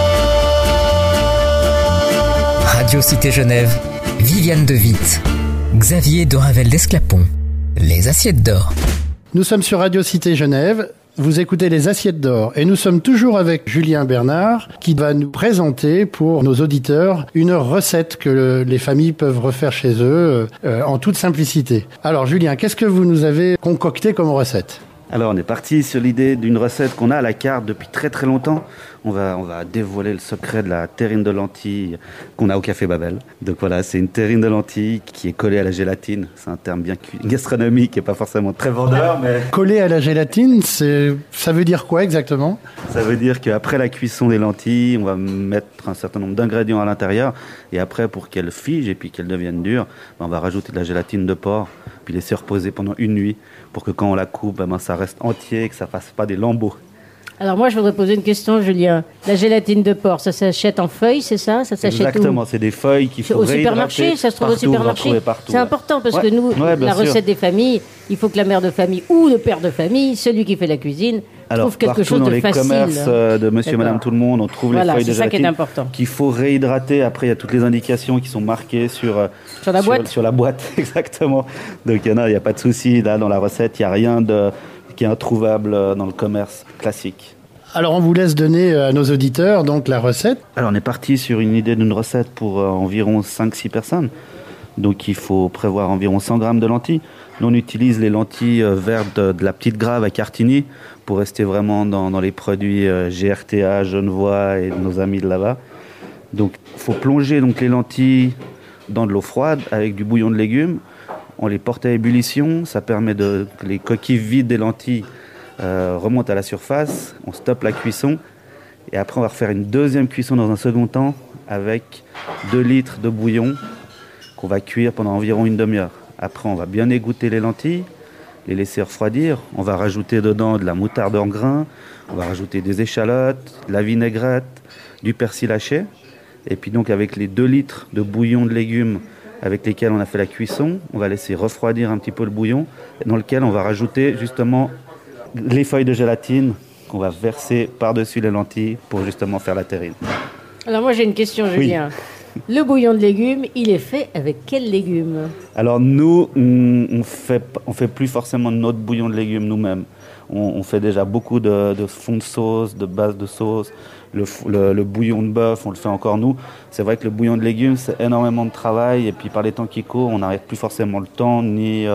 Radio Cité Genève, Viviane de Witt, Xavier de Ravel d'Esclapon, les assiettes d'or. Nous sommes sur Radio Cité Genève. Vous écoutez les assiettes d'or et nous sommes toujours avec Julien Bernard qui va nous présenter pour nos auditeurs une recette que le, les familles peuvent refaire chez eux euh, en toute simplicité. Alors Julien, qu'est-ce que vous nous avez concocté comme recette ? Alors on est parti sur l'idée d'une recette qu'on a à la carte depuis très très longtemps. On va, on va dévoiler le secret de la terrine de lentilles qu'on a au Café Babel. Donc voilà, c'est une terrine de lentilles qui est collée à la gélatine. C'est un terme bien gastronomique et pas forcément très vendeur, mais... Collée à la gélatine, c'est... ça veut dire quoi exactement ? Ça veut dire qu'après la cuisson des lentilles, on va mettre un certain nombre d'ingrédients à l'intérieur. Et après, pour qu'elles figent et puis qu'elles deviennent dures, on va rajouter de la gélatine de porc, puis laisser reposer pendant une nuit pour que quand on la coupe, ben, ça reste entier et que ça ne fasse pas des lambeaux. Alors moi, je voudrais poser une question, Julien. La gélatine de porc, ça s'achète en feuilles, c'est ça ? Ça s'achète Exactement, où ? c'est des feuilles qu'il faut au supermarché, ça se trouve partout, au supermarché. Partout, c'est important parce ouais. que nous, ouais, la recette sûr. des familles, il faut que la mère de famille ou le père de famille, celui qui fait la cuisine, Alors, trouve quelque chose dans de les facile. commerces euh, de Monsieur et Madame Tout le Monde, on trouve voilà, les feuilles de gélatine. gélatine C'est ça qui est important. qu'il faut réhydrater. Après, il y a toutes les indications qui sont marquées sur euh, sur la boîte. Sur, sur la boîte, exactement. Donc il y en a, il n'y a pas de souci. Là, dans la recette, il n'y a rien de qui est introuvable dans le commerce classique. Alors on vous laisse donner à nos auditeurs donc la recette. Alors on est parti sur une idée d'une recette pour euh, environ cinq six personnes. Donc il faut prévoir environ cent grammes de lentilles. Nous on utilise les lentilles euh, vertes de, de la petite Grave à Cartigny pour rester vraiment dans, dans les produits euh, G R T A, Genevois et nos amis de là-bas. Donc il faut plonger donc, les lentilles dans de l'eau froide avec du bouillon de légumes. On les porte à ébullition, ça permet de, que les coquilles vides des lentilles euh, remontent à la surface. On stoppe la cuisson et après on va refaire une deuxième cuisson dans un second temps avec deux litres de bouillon qu'on va cuire pendant environ une demi-heure. Après on va bien égoutter les lentilles, les laisser refroidir. On va rajouter dedans de la moutarde en grains, on va rajouter des échalotes, de la vinaigrette, du persil haché. Et puis donc avec les deux litres de bouillon de légumes avec lesquels on a fait la cuisson, on va laisser refroidir un petit peu le bouillon, dans lequel on va rajouter justement les feuilles de gélatine qu'on va verser par-dessus les lentilles pour justement faire la terrine. Alors moi j'ai une question, Julien. Oui. Le bouillon de légumes, il est fait avec quels légumes ? Alors nous, on fait, on fait plus forcément notre bouillon de légumes nous-mêmes. On, on fait déjà beaucoup de, de fonds de sauce, de base de sauce. Le, le, le bouillon de bœuf, on le fait encore nous. C'est vrai que le bouillon de légumes, c'est énormément de travail. Et puis par les temps qui courent, on n'arrive plus forcément le temps ni euh,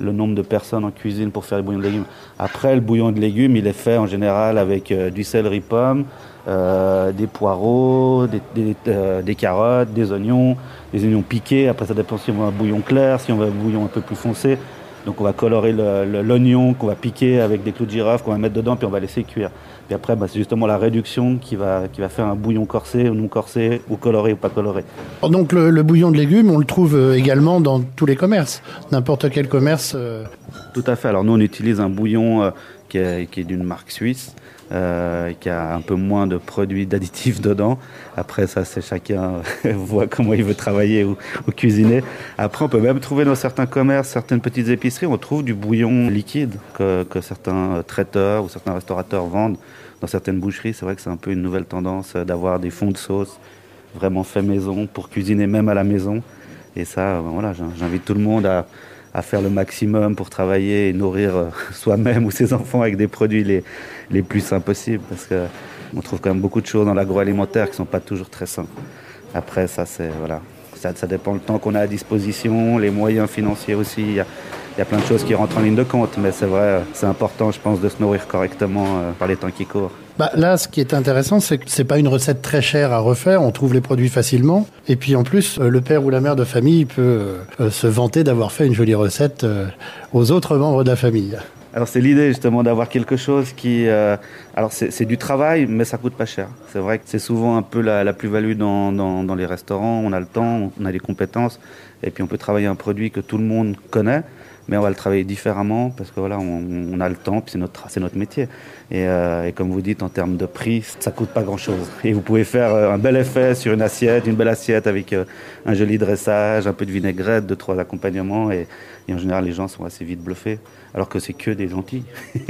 le nombre de personnes en cuisine pour faire le bouillon de légumes. Après, le bouillon de légumes, il est fait en général avec euh, du céleri pomme, euh, des poireaux, des, des, euh, des carottes, des oignons, des oignons piqués. Après, ça dépend si on veut un bouillon clair, si on veut un bouillon un peu plus foncé. Donc on va colorer le, le, l'oignon qu'on va piquer avec des clous de girofle qu'on va mettre dedans, puis on va laisser cuire. Puis après, bah, c'est justement la réduction qui va, qui va faire un bouillon corsé ou non corsé, ou coloré ou pas coloré. Donc le, le bouillon de légumes, on le trouve également dans tous les commerces, n'importe quel commerce. Euh... Tout à fait. Alors nous, on utilise un bouillon euh, qui, est, qui est d'une marque suisse, euh, qui a un peu moins de produits d'additifs dedans. Après, ça, c'est chacun voit comment il veut travailler ou, ou cuisiner. Après, on peut même trouver dans certains commerces, certaines petites épiceries, on trouve du bouillon liquide que, que certains traiteurs ou certains restaurateurs vendent dans certaines boucheries. C'est vrai que c'est un peu une nouvelle tendance d'avoir des fonds de sauce vraiment faits maison pour cuisiner même à la maison. Et ça, voilà, j'invite tout le monde à à faire le maximum pour travailler et nourrir euh, soi-même ou ses enfants avec des produits les, les plus sains possibles. Parce qu'on trouve quand même beaucoup de choses dans l'agroalimentaire qui ne sont pas toujours très sains. Après, ça, c'est, voilà, ça, ça dépend le temps qu'on a à disposition, les moyens financiers aussi. Il y a, il y a plein de choses qui rentrent en ligne de compte. Mais c'est vrai, c'est important, je pense, de se nourrir correctement euh, par les temps qui courent. Bah, là, ce qui est intéressant, c'est que c'est pas une recette très chère à refaire. On trouve les produits facilement. Et puis, en plus, euh, le père ou la mère de famille peut euh, se vanter d'avoir fait une jolie recette euh, aux autres membres de la famille. Alors, c'est l'idée, justement, d'avoir quelque chose qui... Euh, alors, c'est, c'est du travail, mais ça coûte pas cher. C'est vrai que c'est souvent un peu la, la plus-value dans, dans, dans les restaurants. On a le temps, on a les compétences. Et puis, on peut travailler un produit que tout le monde connaît. Mais on va le travailler différemment parce que voilà, on, on a le temps, puis c'est notre, c'est notre métier. Et, euh, et comme vous dites, en termes de prix, ça coûte pas grand-chose. Et vous pouvez faire un bel effet sur une assiette, une belle assiette avec euh, un joli dressage, un peu de vinaigrette, deux, trois accompagnements. Et, et en général, les gens sont assez vite bluffés, alors que c'est que des lentilles.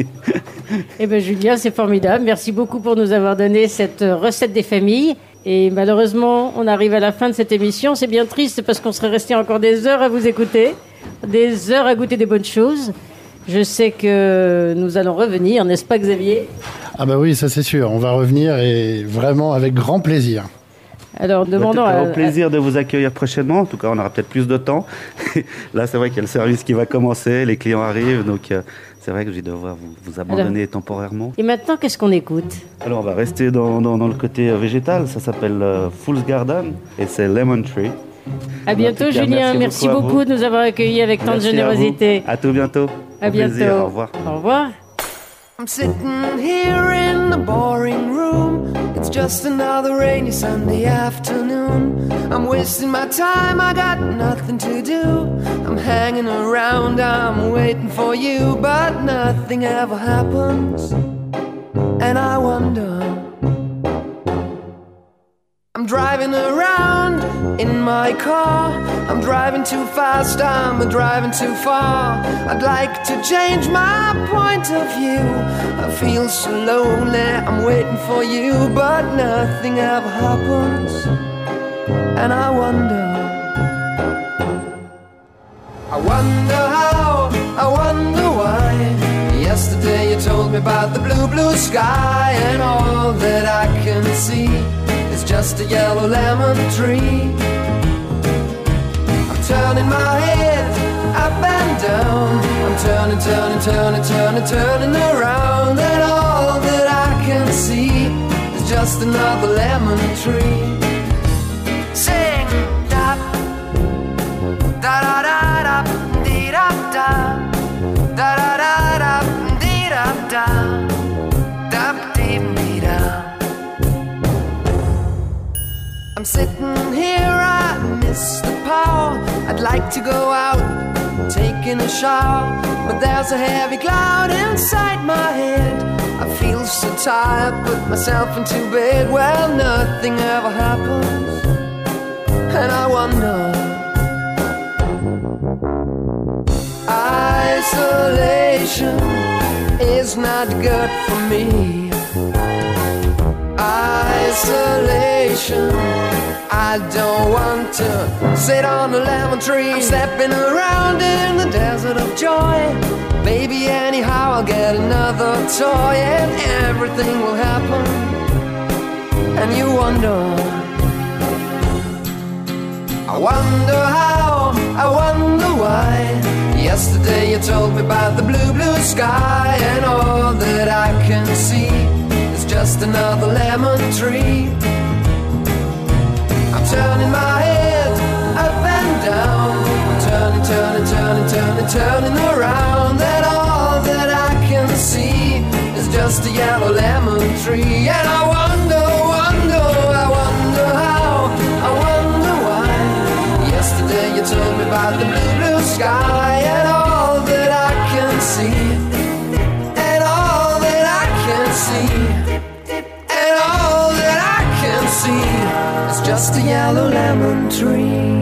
Eh bien, Julien, c'est formidable. Merci beaucoup pour nous avoir donné cette recette des familles. Et malheureusement, on arrive à la fin de cette émission. C'est bien triste parce qu'on serait resté encore des heures à vous écouter, des heures à goûter des bonnes choses. Je sais que nous allons revenir, n'est-ce pas, Xavier ? Ah bah oui, ça c'est sûr. On va revenir et vraiment avec grand plaisir. Alors, demandons à... Au plaisir de vous accueillir prochainement. En tout cas, on aura peut-être plus de temps. Là, c'est vrai qu'il y a le service qui va commencer, les clients arrivent, donc euh, c'est vrai que je vais devoir vous, vous abandonner Alors, temporairement. Et maintenant, qu'est-ce qu'on écoute ? Alors, on va rester dans, dans, dans le côté végétal. Ça s'appelle euh, Fool's Garden et c'est Lemon Tree. À bientôt, cas, Julien. Merci, merci beaucoup, beaucoup de nous avoir accueillis avec tant merci de générosité. À, à tout bientôt. À Au bientôt. Plaisir. Au revoir. Au revoir. I'm sitting here in the boring room. It's just another rainy Sunday afternoon. I'm wasting my time, I got nothing to do. I'm hanging around, I'm waiting for you, but nothing ever happens. And I wonder, I'm driving around in my car. I'm driving too fast, I'm driving too far. I'd like to change my point of view. I feel so lonely, I'm waiting for you, but nothing ever happens. And I wonder, I wonder how, I wonder why. Yesterday you told me about the blue, blue sky, and all that I can see is just a yellow lemon tree. I'm turning my head up and down. I'm turning, turning, turning, turning, turning around, and all that I can see is just another lemon tree. Sing da da da da da dee da da da da da da dee da da da dee dee da. I'm sitting here, I miss the power. I'd like to go out, taking a shower, but there's a heavy cloud inside my head. I feel so tired, put myself into bed. Well, nothing ever happens, and I wonder, isolation is not good for me. Isolation, I don't want to sit on a lemon tree. I'm stepping around in the desert of joy. Maybe anyhow I'll get another toy, and everything will happen. And you wonder, I wonder how, I wonder why. Yesterday you told me about the blue, blue sky, and all that I can see is just another lemon tree. I'm turning my head up and down, I'm turning, turning, turning, turning, turning around, and all that I can see is just a yellow lemon tree. And I wonder, wonder, I wonder how, I wonder why. Yesterday you told me about the blue, blue sky, and all that I can see, and all that I can see, and all that I can see is just a yellow lemon tree.